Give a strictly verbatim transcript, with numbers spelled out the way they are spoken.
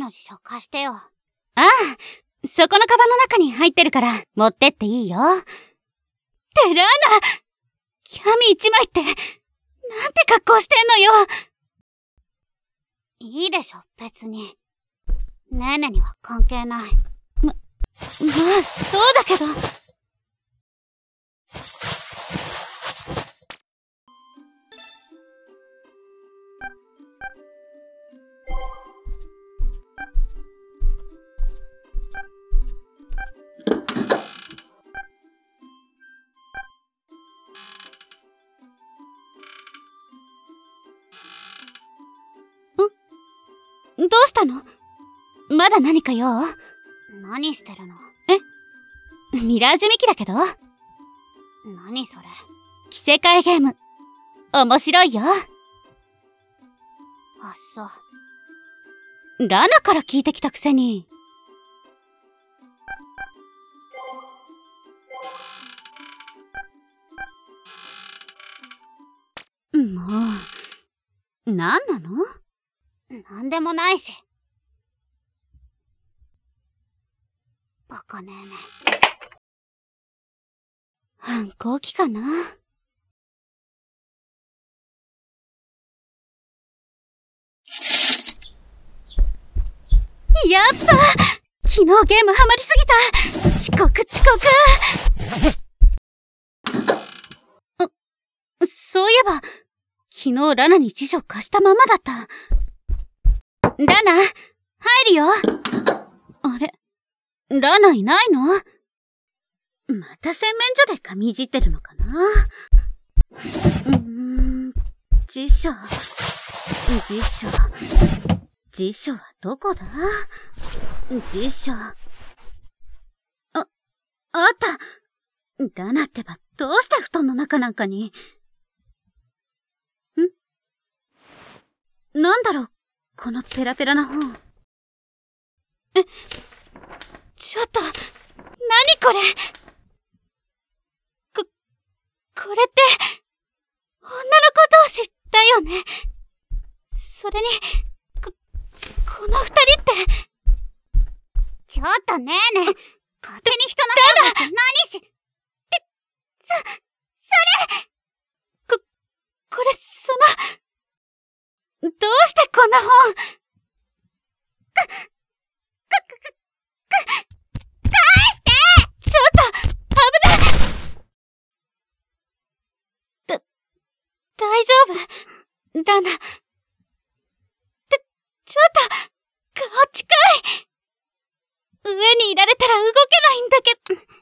の辞書貸してよ。 ああ、そこのカバンの中に入ってるから持ってっていいよ。ってラーナ、キャミ一枚って、なんて格好してんのよ。 いいでしょ、別に。ネーネには関係ない。 ま、まあ、そうだけど。どうしたの？まだ何か用？ 何してるの？ え？ミラージュミキだけど。 何それ？ 着せ替えゲーム。面白いよ。 あ、そう。 ラナから聞いてきたくせに。もう、何なの？ なんでもないし。バカねえね。 反抗期かな？やっぱ昨日ゲームハマりすぎた。遅刻遅刻。あ、そういえば昨日ラナに辞書貸したままだった。ラナ、入るよ。あれ、ラナいないの？また洗面所で髪いじってるのかな？うーん、辞書、辞書、辞書はどこだ？辞書。あ、あった。ラナってばどうして布団の中なんかに？ん？なんだろう、このペラペラな本。え、ちょっと、なにこれ？こ、これって、女の子同士だよね。それに、こ、この二人って。 ちょっとねえねえ、勝手に人の部屋なんて何し、って、そ、それこ、これ、その、どうしてこんな本？か、か、か、か、返して！ちょっと、危ない！だ、大丈夫？ラナ。って、ちょっと、顔近い！上にいられたら動けないんだけど。